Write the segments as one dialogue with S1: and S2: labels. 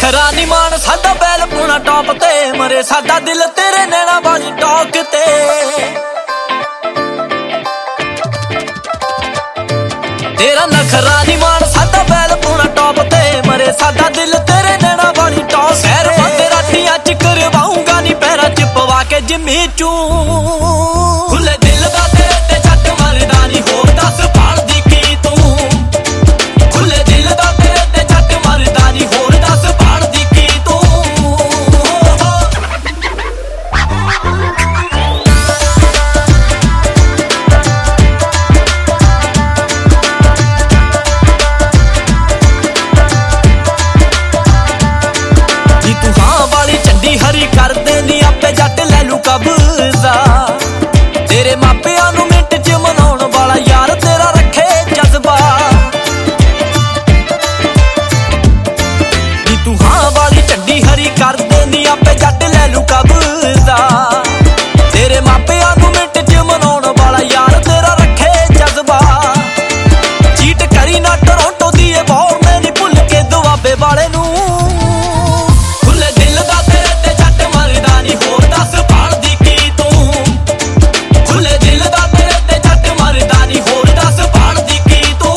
S1: ਨਖਰਾ ਨੀ ਮਾਣ ਸਾਡਾ ਬੈਲ ਪੁਣਾ ਟੌਪ ਤੇ ਮਰੇ ਸਾਡਾ ਦਿਲ ਤੇਰੇ ਨੈਣਾ ਵਾਲੀ ਟੌਕ ਤੇ ਤੇਰਾ ਨਖਰਾ ਨੀ ਮਾਣ ਸਾਡਾ ਬੈਲ ਪੁਣਾ ਟੌਪ ਤੇ ਮਰੇ ਸਾਡਾ ਦਿਲ ਤੇਰੇ ਨੈਣਾ ਵਾਲੀ ਟੌਕ ਸੈਰ ਬੰਦੇ ਰਾਤੀਆਂ ਚ ਕਰਵਾਉਂਗਾ ਨੀ ਪੈਰਾਂ ਚ ਪਵਾ ਕੇ ਜਿੰਮੀ ਚੂ ਖੁੱਲੇ ਦਿਲ ਦਾ ਤੇਰੇ ਤੇ ਛੱਟ ਮਰਦਾ ਨੀ ਹੋਰ ਦੱਸ ਭਾਲਦੀ ਕੀ ਤੂੰ ਖੁੱਲੇ ਦਿਲ ਦਾ ਤੇਰੇ ਤੇ ਛੱਟ ਮਰਦਾ ਨੀ ਹੋਰ ਦੱਸ ਭਾਲਦੀ ਕੀ ਤੂੰ ਨੀ ਤੂੰ ਹਾਂ ਵਾਲੀ ਝੰਡੀ ਹਰੀ ਕਰ ਦੇਂਦੀ ਆਪੇ ਜੱਟ ਲੈ ਲੂ ਕਬਜ਼ਾ ਤੇਰੇ ਮਾਪਿਆਂ ਨੂੰ ਮਿੰਟ ਚ ਮਨਾਉਣ ਵਾਲਾ ਯਾਰ ਤੇਰਾ ਰੱਖੇ ਜਜ਼ਬਾ ਨੀ ਤੂੰ ਹਾਂ ਵਾਲੀ ਝੰਡੀ ਹਰੀ ਕਰ ਦੇਂਦੀ ਆਪੇ ਜੱਟ ਲੈ ਲੂ ਕਬਜ਼ਾ ਤੇਰੇ ਮਾਪਿਆਂ ਨੂੰ ਮਿੰਟ ਚ ਮਨਾਉਣ ਵਾਲਾ ਯਾਰ ਤੇਰਾ ਰੱਖੇ ਜਜ਼ਬਾ ਚੀਟ ਕਰੀ ਨਾ ਟੋਰਾਂਟੋ ਦੀ ਇਹ ਬੌਰ ਮੈਂ ਨੀ ਭੁੱਲ ਕੇ ਦੁਆਬੇ ਵਾਲੇ ਨੂੰ ਖੁੱਲੇ ਦਿਲ ਦਾ ਤੇਰੇ ਤੇ ਛੱਟ ਮਰਦਾ ਨੀ ਹੋਰ ਦੱਸ ਭਾਲਦੀ ਕੀ ਤੂੰ ਖੁੱਲੇ ਦਿਲ ਦਾ ਤੇਰੇ ਤੇ ਛੱਟ ਮਰਦਾ ਨੀ ਹੋਰ ਦੱਸ ਭਾਲਦੀ ਕੀ ਤੂੰ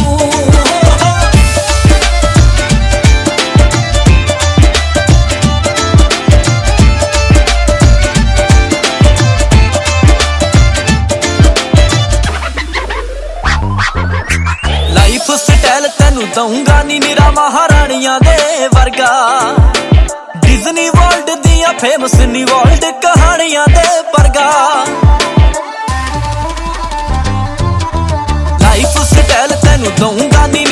S1: ਲਾਈਫ ਸਟਾਈਲ ਤੈਨੂੰ ਦਊਂਗਾ ਨੀ ਨਿਰਾ ਮਹਾਰਾਣੀਆਂ ਦੇ ਵਰਗਾ ਡਿਜ਼ਨੀ ਵਰਲਡ ਦੀਆਂ ਫੇਮਸ ਨੀ ਵਰਲਡ ਕਹਾਣੀਆਂ ਦੇ ਵਰਗਾ ਲਾਈਫ ਸਟਾਈਲ ਤੈਨੂੰ ਦਊਂਗਾ ਨੀ